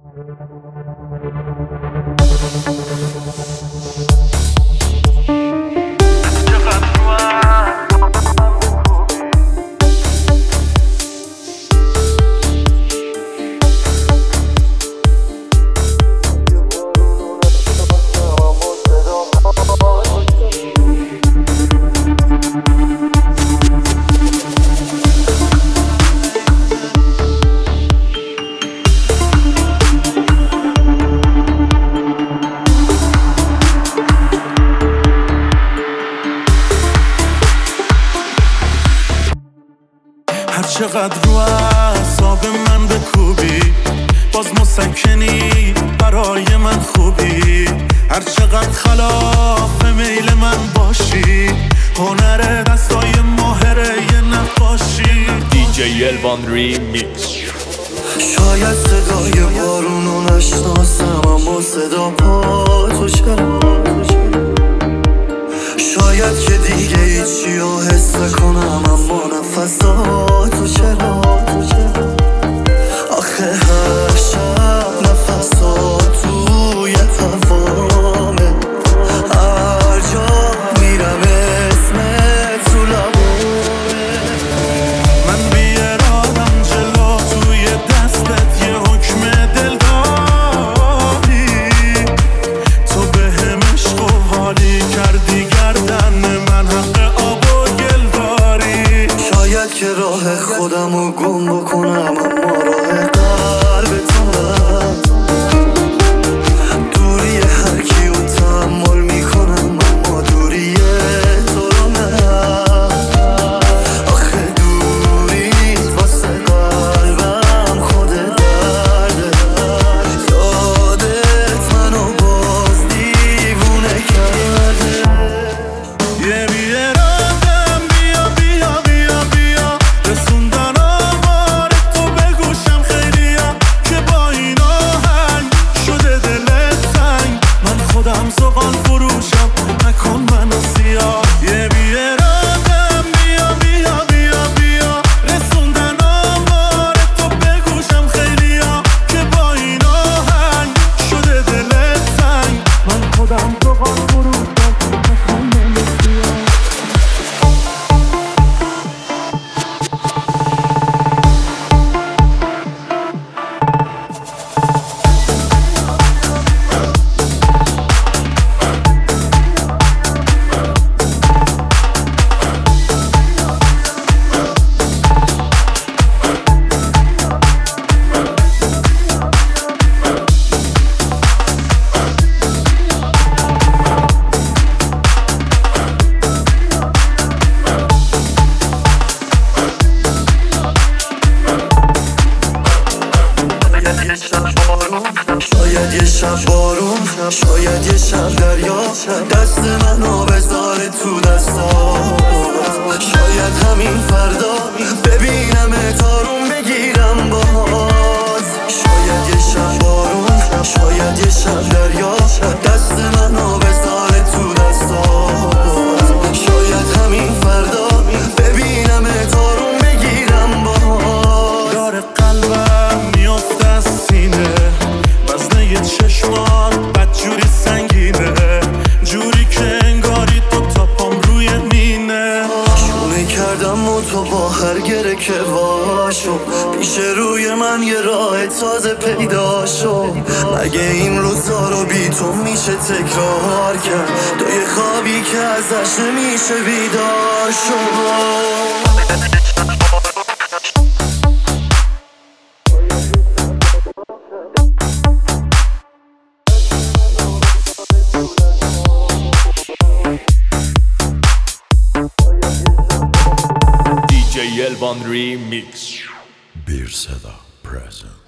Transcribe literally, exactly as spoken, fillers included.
هر چقدر رو اعصاب من بکوبی باز مسکنی برای من خوبی. هر چقدر خلاف میل من باشی هنر دستای ماهره یه نقاشی. دیجی الوان ریمیکس. شاید صدای بارونو نشناسم اما صدا پا تو چرا. شاید که دیگه هیچی رو حس کنم اما نفساتو چرا. آخه هر شب نفسات توی هوامه، هر جا میرم اسمت تو لبامه. من بیارادم جلو توی دستت یه حکم دل داری. تو به هم عشق و حالی کردی گردن من حق آب و گل داری. شاید که راه خودم رو گم بکنم اما راه قلب تو من. دوری هر کیو تحمل میکنم اما دوری تو رو نه. آخه دوری واسه قلبم خود درده. یادت منو باز دیوونه کرده. یه بیارادم بیا بیا بیا بیا رسوندن آمار تو به گوشم خیلیا که با این آهنگ شده دلت تنگ. من خودم زغال فروشم نکن منو سیاه. یه بیارادم بیا بیا بیا بیا رسوندن آمار تو به گوشم خیلیا که با این آهنگ شده دلت تنگ. من خودم زغال فروشم نکن منو سیاه. شاید یه شب بارون، شاید یه شب دریا دست منو بذاره تو دستات. شاید همین فردا ببینم تارون بگیرم باز. شاید یه شب بارون، شاید یه شب دریا دست منو بذاره تو دستات. شاید همین فردا ببینم تارون بگیرم باز. داره قلبم میافته از سینه وزنه یه چشمات بدجوری سنگینه. جوری که انگاری تو تاپام روی مینه. شونه کردم و تو با هر گره که واشو پیش روی من یه راه تازه پیدا شو. مگه این روزا رو بی تو میشه تکرار کرد؟ تو یه خوابی که ازش نمیشه بیدار شو. دیجی الوان ریمیکس. Bir Seda present.